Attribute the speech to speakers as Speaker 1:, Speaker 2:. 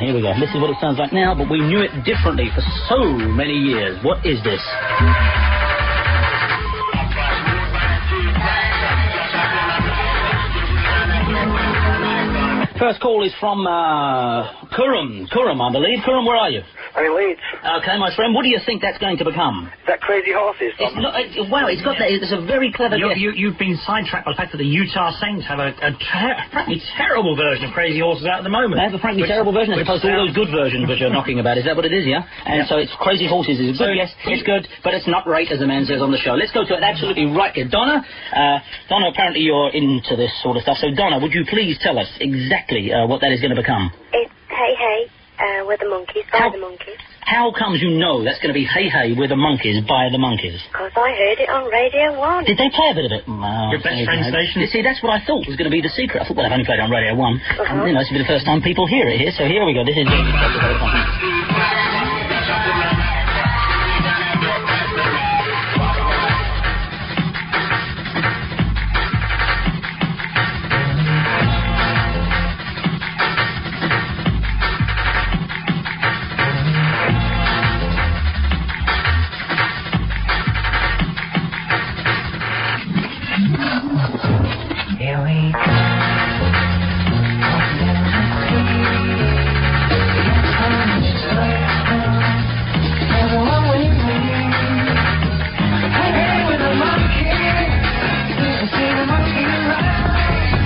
Speaker 1: Here we go. This is what it sounds like now, but we knew it differently for so many years. What is this? First call is from Curram. Curram, I believe. Curram, where are you?
Speaker 2: I'm in Leeds.
Speaker 1: Okay, my friend, what do you think that's going to become?
Speaker 2: Is that Crazy Horses?
Speaker 1: It's not, wow, it's got that. It's a very clever guess.
Speaker 3: You've been sidetracked by the fact that the Utah Saints have a frankly terrible version of Crazy Horses out at the moment.
Speaker 1: They have a frankly terrible version as opposed to all those good versions which you're knocking about. Is that what it is, yeah? And so it's Crazy Horses is a good guess. It's good, but it's not right, as the man says on the show. Let's go to it absolutely right here. Donna, apparently you're into this sort of stuff. So, Donna, would you please tell us exactly what that is going to become?
Speaker 4: It's Hey Hey, with the Monkees, by the Monkees.
Speaker 1: How comes you know that's going to be Hey Hey with the Monkees by the Monkees?
Speaker 4: Because I heard it on Radio 1.
Speaker 1: Did they play a bit of it?
Speaker 3: Your best friend station?
Speaker 1: You see, that's what I thought was going to be the secret. I thought, well, I've only played it on Radio 1. And, it's the first time people hear it here, so here we go. This is